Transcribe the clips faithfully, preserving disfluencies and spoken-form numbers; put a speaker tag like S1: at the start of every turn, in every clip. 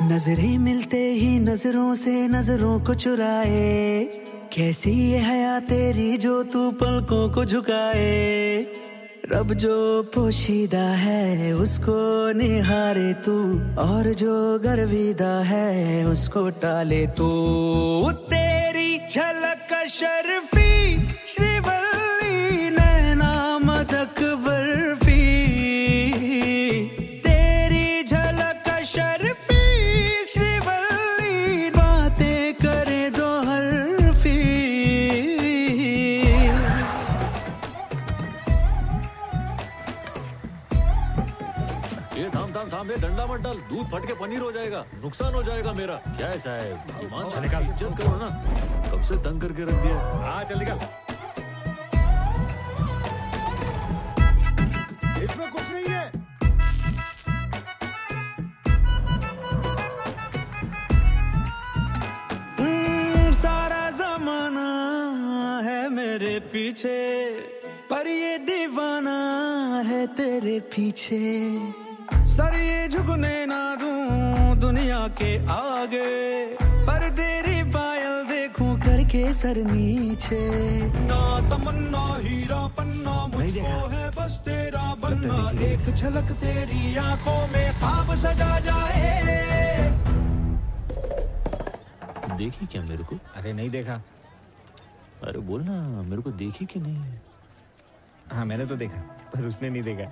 S1: नजरें मिलते ही नजरों से नजरों को चुराए, कैसी ये हया तेरी जो तू पलकों को झुकाए। रब जो पोशीदा है उसको निहारे तू, और जो गर्विदा है उसको टाले तू। तेरी झलक शर्फी श्रीवल्ली नैना मदक बर्फी, तेरी झलक शर्फी श्रीवल्ली बातें करे दो हरफी।
S2: ये थाम थाम थाम ये डंडा मत डाल, दूध फट के पनीर हो जाएगा, नुकसान हो जाएगा मेरा। क्या है साहब, ईमान से निकाल, इज्जत करो ना, कब से तंग करके रख दिया।
S3: हाँ चल निकाल, इसमें कुछ नहीं है।
S1: हम्म, सारा जमाना है मेरे पीछे, पर ये दीवाना है तेरे पीछे। सर ये झुकने ना दूं दुनिया के आगे, पर तेरी पायल देखूं करके सर नीचे। ना तमन्ना हीरा पन्ना मुझको है बस तेरा बनना, एक झलक तेरी आंखों में ख्वाब सजा जाए।
S2: देखी क्या मेरे को?
S3: अरे नहीं देखा।
S2: अरे बोल ना, मेरे को देखी कि नहीं?
S3: हाँ मैंने तो देखा, पर उसने नहीं देखा।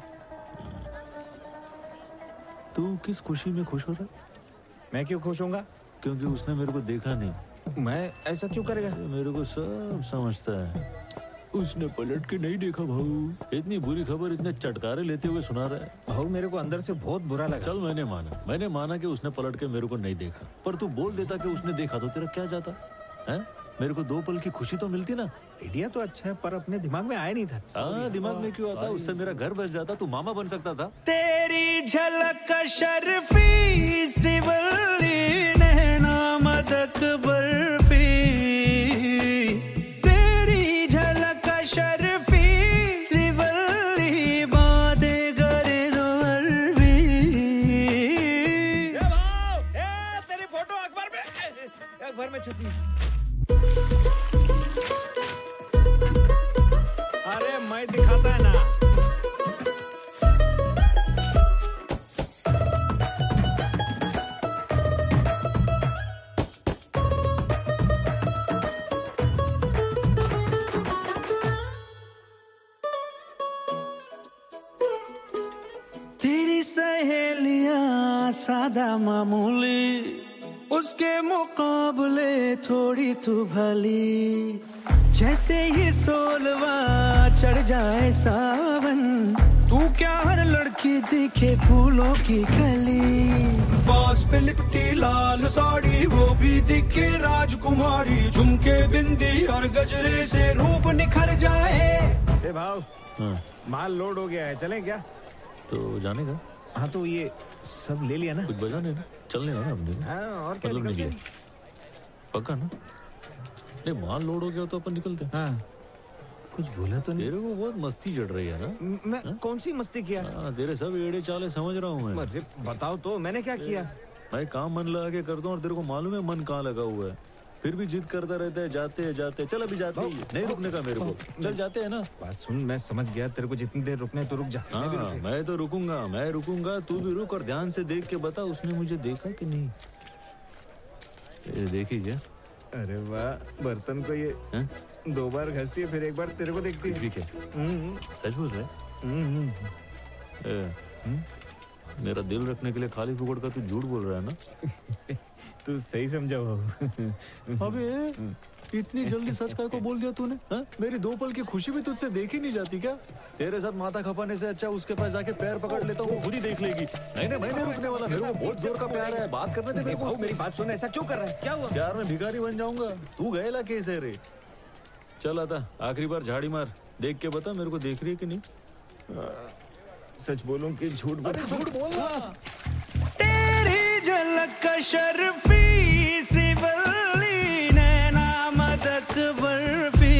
S2: तू किस खुशी में खुश हो रहा?
S3: मैं क्यों खुश होऊंगा?
S2: क्योंकि उसने मेरे को देखा नहीं।
S3: मैं ऐसा क्यों करेगा?
S2: मेरे को सब समझता है। उसने पलट के नहीं देखा भाऊ, इतनी बुरी खबर इतने चटकारे लेते हुए सुना रहा है।
S3: भाऊ मेरे को अंदर से बहुत बुरा लगा।
S2: चल मैंने माना, मैंने माना कि उसने पलट के मेरे को नहीं देखा, पर तू बोल देता कि उसने देखा तो तेरा क्या जाता है? मेरे को दो पल की खुशी तो मिलती ना।
S3: आइडिया तो अच्छा है, पर अपने दिमाग में आया नहीं था।
S2: हाँ दिमाग में क्यों आता? उससे मेरा घर बस जाता, तू मामा बन सकता था।
S1: तेरी झलक शर्फी श्रीवल्ली नैना मदक बर्फी, तेरी झलक शर्फी श्रीवल्ली बातें करे दो हरफी।
S3: तेरी फोटो अखबार में अखबार में छपी। अरे मैं दिखाता है ना।
S1: तेरी सहेलियां सादा मामूली, उसके मुकाबले थोड़ी तू भली। जैसे ही सोलवा चढ़ जाए सावन, तू क्या हर लड़की दिखे फूलों की कली। बास पे लिपटी लाल साड़ी वो भी दिखे राजकुमारी, झुमके बिंदी और गजरे से रूप निखर जाए।
S3: ए भाव,
S2: हाँ।
S3: माल लोड हो गया है, चलें क्या?
S2: तो जाने का?
S3: हाँ तो ये सब ले लिया ना?
S2: कुछ बजाने ना, चलने का ना हमने।
S3: हाँ और क्या
S2: मतलब
S3: निकलते?
S2: पक्का ना? नहीं माल लोड हो गया तो अपन निकलते।
S3: हाँ कुछ बोला तो नहीं?
S2: तेरे को बहुत मस्ती चढ़ रही है ना?
S3: म- मैं
S2: हा?
S3: कौन सी मस्ती किया?
S2: हाँ तेरे सब एड़े चाले समझ रहा हूँ मैं।
S3: अरे बताओ तो, मैंने क्या किया?
S2: मैं काम मन लगा के करता हूँ और तेरे को मालूम है मन कहाँ लगा हुआ है, फिर भी जिद करता रहता है। जाते हैं जाते हैं, चल अभी जाते हैं, नहीं रुकने का मेरे को। चल जाते हैं ना।
S3: बात सुन, मैं समझ गया, तेरे को जितनी देर रुकने तो रुक जा। मैं भी
S2: हाँ
S3: रुकेगा।
S2: मैं तो रुकूंगा, मैं रुकूंगा, तू भी रुक और ध्यान से देख के बता उसने मुझे देखा कि नहीं। ये देखी क्या?
S3: अरे वाह, बर्तन को ये
S2: है?
S3: दो बार घसती है फिर एक बार तेरे को देखती है।
S2: ठीक है,
S3: हम्म,
S2: सच बोल रहा है?
S3: हम्म,
S2: ए,
S3: हम्म।
S2: मेरा दिल रखने के लिए खाली फुकड़ का तू झूठ बोल रहा है ना?
S3: तू सही समझा बाबू।
S2: अबे इतनी जल्दी सच काय को बोल दिया तूने? हाँ? मेरी दो पल की खुशी भी तुझसे देखी नहीं जाती क्या? तेरे साथ माथा खपाने से अच्छा उसके पास जाके पैर पकड़ लेता हूँ, वो खुद ही देख लेगी। नहीं नहीं मैं नहीं रुकने वाला, मेरे को बहुत जोर का प्यार है, बात करने दे मेरे को।
S3: मेरी बात सुन, ऐसा क्यों कर रहा है? क्या हुआ?
S2: प्यार में भिखारी बन जाऊंगा? तू गएला कैसे रे? चल आता आखिरी बार झाड़ी मार, देख के बता मेरे को देख रही है कि नहीं।
S3: सच बोलूं कि झूठ बोलूं?
S2: झूठ बोलना।
S1: तेरी झलक शर्फी श्रीवल्ली नैना मदक बर्फी,